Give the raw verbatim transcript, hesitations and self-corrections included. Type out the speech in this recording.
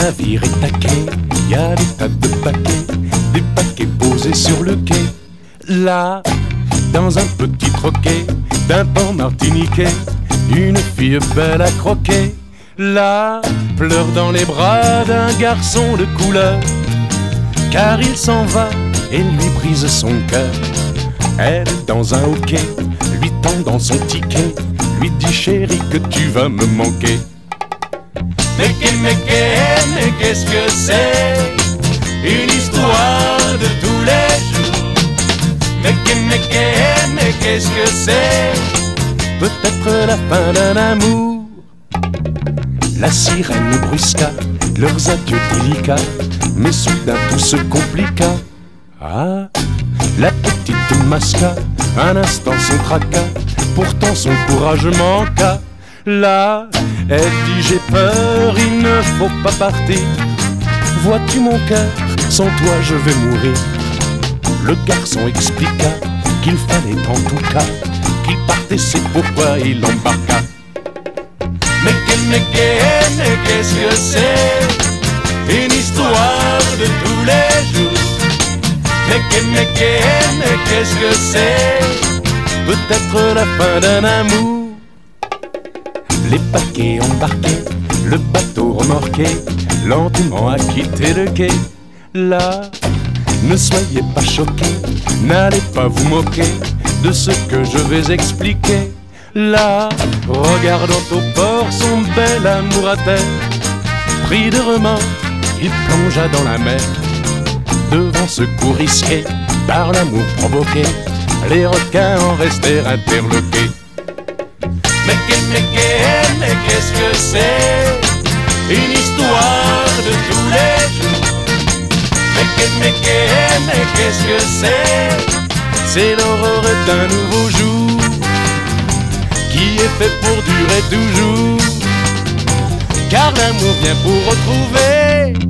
navire est à quai, y a des tas de paquets, des paquets posés sur le quai. Là, dans un petit troquet d'un port martiniquais, une fille belle à croquer. Là, pleure dans les bras d'un garçon de couleur, car il s'en va et lui brise son cœur. Elle est dans un hoquet, lui tend dans son ticket, lui dit chérie que tu vas me manquer. Mais qu'est, mais qu'est, mais qu'est-ce que c'est? Une histoire de tous les jours. Mais qu'est, mais qu'est, mais qu'est-ce que c'est? Peut-être la fin d'un amour. La sirène brusqua leurs adieux délicats, mais soudain tout se compliqua. Ah, la petite masqua un instant son tracas, pourtant son courage manqua. Là, elle dit j'ai peur, il ne faut pas partir. Vois-tu mon cœur, sans toi je vais mourir. Le garçon expliqua qu'il fallait en tout cas qu'il partait, c'est pourquoi il embarqua. Mais qu'est, mais qu'est, mais qu'est-ce que c'est? Une histoire de tous les jours. Mais qu'est, mais qu'est, mais qu'est-ce que c'est? Peut-être la fin d'un amour. Les paquets embarqués, le bateau remorqué, lentement a quitté le quai. Là, ne soyez pas choqués, n'allez pas vous moquer de ce que je vais expliquer. Là, regardant au port son bel amour à terre, pris de remords, il plongea dans la mer. Devant ce coup risqué, par l'amour provoqué, les requins en restèrent interloqués. Mais qu'est, mais qu'est, mais qu'est-ce que c'est? Une histoire de tous les jours. Mais qu'est, mais qu'est, mais qu'est-ce que c'est? C'est l'aurore d'un nouveau jour qui est fait pour durer toujours. Car l'amour vient pour retrouver